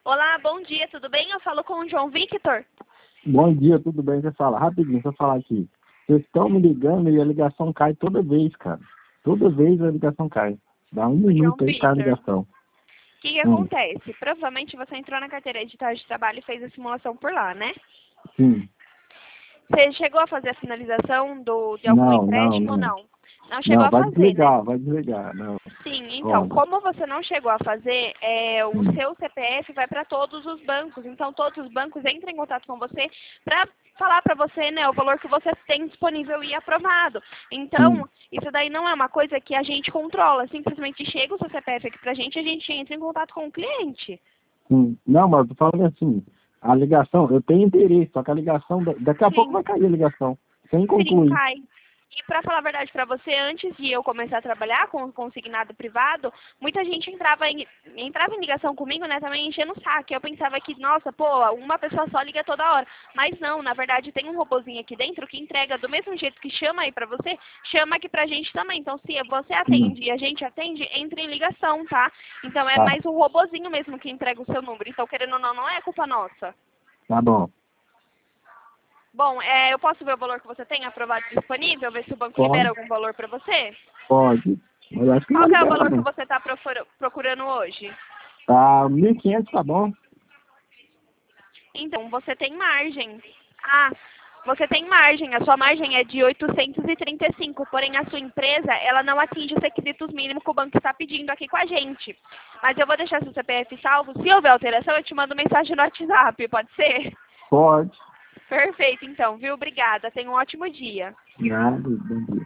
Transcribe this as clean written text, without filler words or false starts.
Olá, bom dia, tudo bem? Eu falo com o João Victor. Bom dia, tudo bem? Você fala rapidinho, deixa eu falar aqui. Vocês estão me ligando e a ligação cai toda vez, cara. Toda vez a ligação cai. Dá um O João minuto aí, cai a Victor. ligação. O que acontece? Provavelmente você entrou na carteira edital de trabalho e fez a simulação por lá, né? Sim. Você chegou a fazer a finalização de algum empréstimo ou não? Não chegou Não, a vai fazer, né? desligar, vai desligar. Não. Sim, então, Olha. como você não chegou a fazer, o seu CPF vai para todos os bancos. Então, todos os bancos entram em contato com você para falar para você, né, o valor que você tem disponível e aprovado. Então, isso daí não é uma coisa que a gente controla. Simplesmente chega o seu CPF aqui para a gente entra em contato com o cliente. Sim. Não, mas eu tô falando assim, a ligação, eu tenho interesse, só que a ligação, daqui a pouco Sim, vai cair a ligação, sem sim, concluir. cai. E para falar a verdade para você, antes de eu começar a trabalhar com consignado privado, muita gente entrava em ligação comigo, né, também enchendo o saco. Eu pensava que, nossa, pô, uma pessoa só liga toda hora. Mas não, na verdade tem um robozinho aqui dentro que entrega do mesmo jeito que chama aí para você, chama aqui pra gente também. Então, se você atende e a gente atende, entra em ligação, tá? Então é Tá, mais um robozinho mesmo que entrega o seu número. Então, querendo ou não, não é culpa nossa. tá bom. Bom, eu posso ver o valor que você tem aprovado disponível, ver se o banco libera Pode, algum valor para você? pode. Mas acho que não Qual vai que é o liberar, valor que não. você está procurando hoje? Tá, 1.500 tá bom. Então, você tem margem. Ah, você tem margem. A sua margem é de 835, porém a sua empresa, ela não atinge os requisitos mínimos que o banco está pedindo aqui com a gente. Mas eu vou deixar seu CPF salvo. Se houver alteração, eu te mando mensagem no WhatsApp, pode ser? Pode. Perfeito, então, viu? Obrigada. Tenha um ótimo dia. Nada, bom dia.